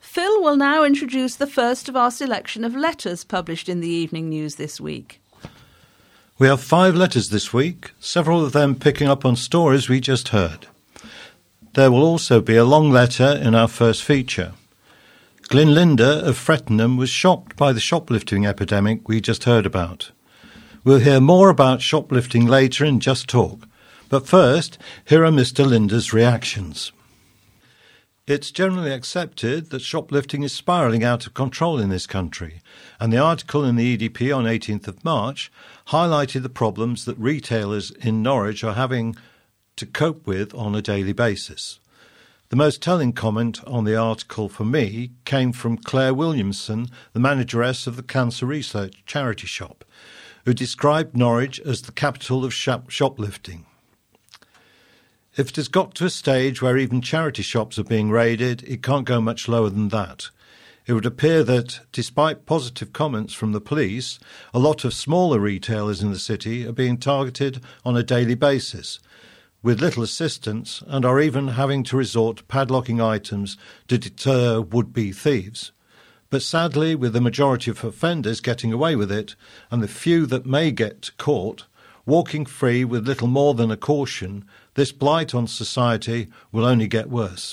Phil will now introduce the first of our selection of letters published in the Evening News this week. We have 5 letters this week, several of them picking up on stories we just heard. There will also be a long letter in our first feature. Glinlinda of Frettenham was shocked by the shoplifting epidemic we just heard about. We'll hear more about shoplifting later in Just Talk, but first, here are Mr. Linda's reactions. It's generally accepted that shoplifting is spiralling out of control in this country, and the article in the EDP on 18th of March highlighted the problems that retailers in Norwich are having to cope with on a daily basis. The most telling comment on the article for me came from Claire Williamson, the manageress of the Cancer Research charity shop, who described Norwich as the capital of shoplifting. If it has got to a stage where even charity shops are being raided, it can't go much lower than that. It would appear that, despite positive comments from the police, a lot of smaller retailers in the city are being targeted on a daily basis, with little assistance, and are even having to resort to padlocking items to deter would-be thieves. But sadly, with the majority of offenders getting away with it, and the few that may get caught, walking free with little more than a caution, this blight on society will only get worse.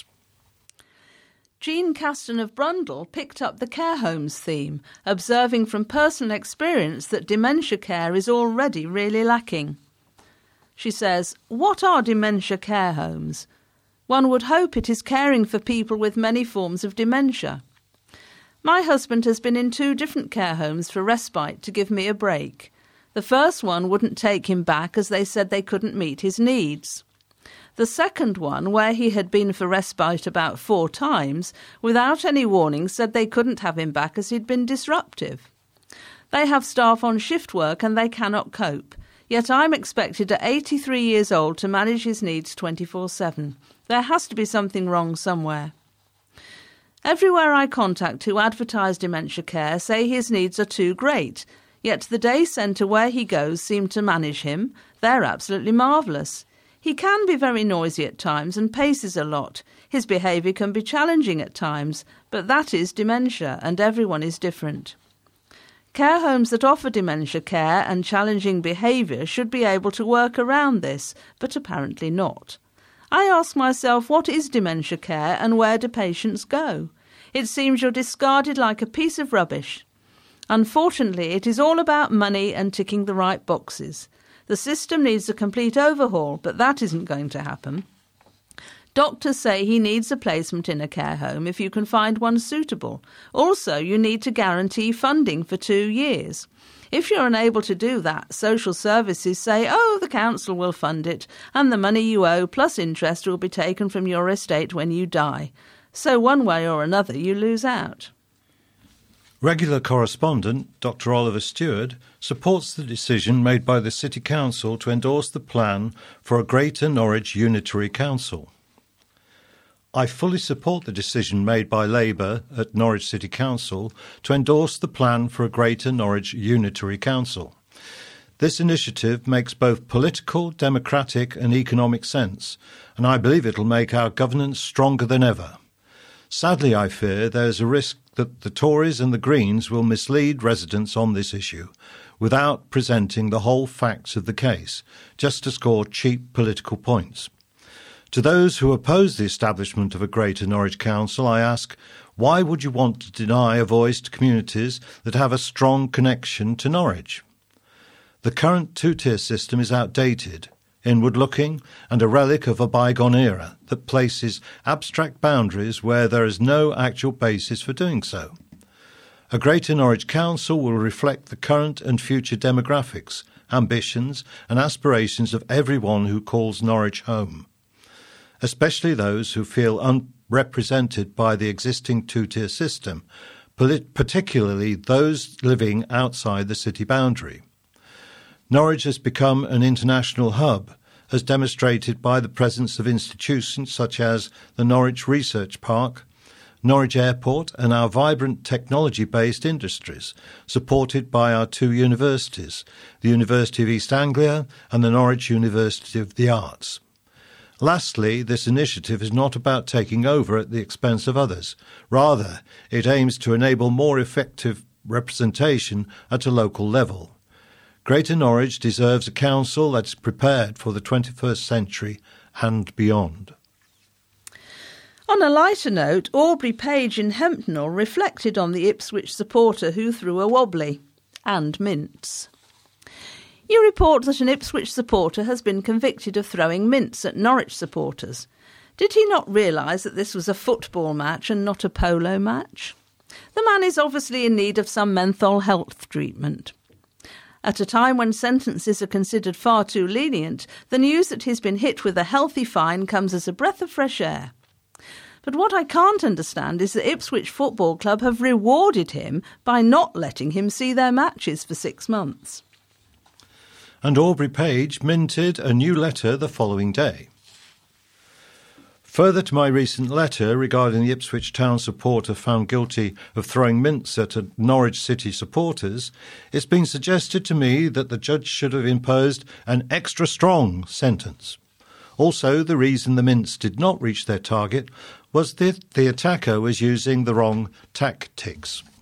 Jean Caston of Brundall picked up the care homes theme, observing from personal experience that dementia care is already really lacking. She says, "What are dementia care homes? One would hope it is caring for people with many forms of dementia. My husband has been in 2 different care homes for respite to give me a break. The first one wouldn't take him back as they said they couldn't meet his needs. The second one, where he had been for respite about 4 times, without any warning said they couldn't have him back as he'd been disruptive. They have staff on shift work and they cannot cope. Yet I'm expected at 83 years old to manage his needs 24/7. There has to be something wrong somewhere. Everywhere I contact who advertise dementia care say his needs are too great, yet the day centre where he goes seem to manage him. They're absolutely marvellous. He can be very noisy at times and paces a lot. His behaviour can be challenging at times, but that is dementia and everyone is different. Care homes that offer dementia care and challenging behaviour should be able to work around this, but apparently not. I ask myself, what is dementia care and where do patients go? It seems you're discarded like a piece of rubbish. Unfortunately, it is all about money and ticking the right boxes. The system needs a complete overhaul, but that isn't going to happen. Doctors say he needs a placement in a care home if you can find one suitable. Also, you need to guarantee funding for 2 years. If you're unable to do that, social services say, the council will fund it, and the money you owe plus interest will be taken from your estate when you die. So one way or another, you lose out. Regular correspondent Dr. Oliver Stewart supports the decision made by the City Council to endorse the plan for a Greater Norwich Unitary Council. I fully support the decision made by Labour at Norwich City Council to endorse the plan for a Greater Norwich Unitary Council. This initiative makes both political, democratic and economic sense, and I believe it will make our governance stronger than ever. Sadly, I fear there is a risk that the Tories and the Greens will mislead residents on this issue without presenting the whole facts of the case, just to score cheap political points. To those who oppose the establishment of a Greater Norwich Council, I ask, why would you want to deny a voice to communities that have a strong connection to Norwich? The current 2-tier system is outdated, inward-looking, and a relic of a bygone era that places abstract boundaries where there is no actual basis for doing so. A Greater Norwich Council will reflect the current and future demographics, ambitions and aspirations of everyone who calls Norwich home, especially those who feel unrepresented by the existing 2-tier system, particularly those living outside the city boundary. Norwich has become an international hub, as demonstrated by the presence of institutions such as the Norwich Research Park, Norwich Airport and our vibrant technology-based industries, supported by our 2 universities, the University of East Anglia and the Norwich University of the Arts. Lastly, this initiative is not about taking over at the expense of others. Rather, it aims to enable more effective representation at a local level. Greater Norwich deserves a council that is prepared for the 21st century and beyond. On a lighter note, Aubrey Page in Hempnall reflected on the Ipswich supporter who threw a wobbly and mints. You report that an Ipswich supporter has been convicted of throwing mints at Norwich supporters. Did he not realise that this was a football match and not a polo match? The man is obviously in need of some menthol health treatment. At a time when sentences are considered far too lenient, the news that he's been hit with a healthy fine comes as a breath of fresh air. But what I can't understand is that Ipswich Football Club have rewarded him by not letting him see their matches for 6 months. And Aubrey Page minted a new letter the following day. Further to my recent letter regarding the Ipswich Town supporter found guilty of throwing mints at Norwich City supporters, it's been suggested to me that the judge should have imposed an extra strong sentence. Also, the reason the mints did not reach their target was that the attacker was using the wrong tactics.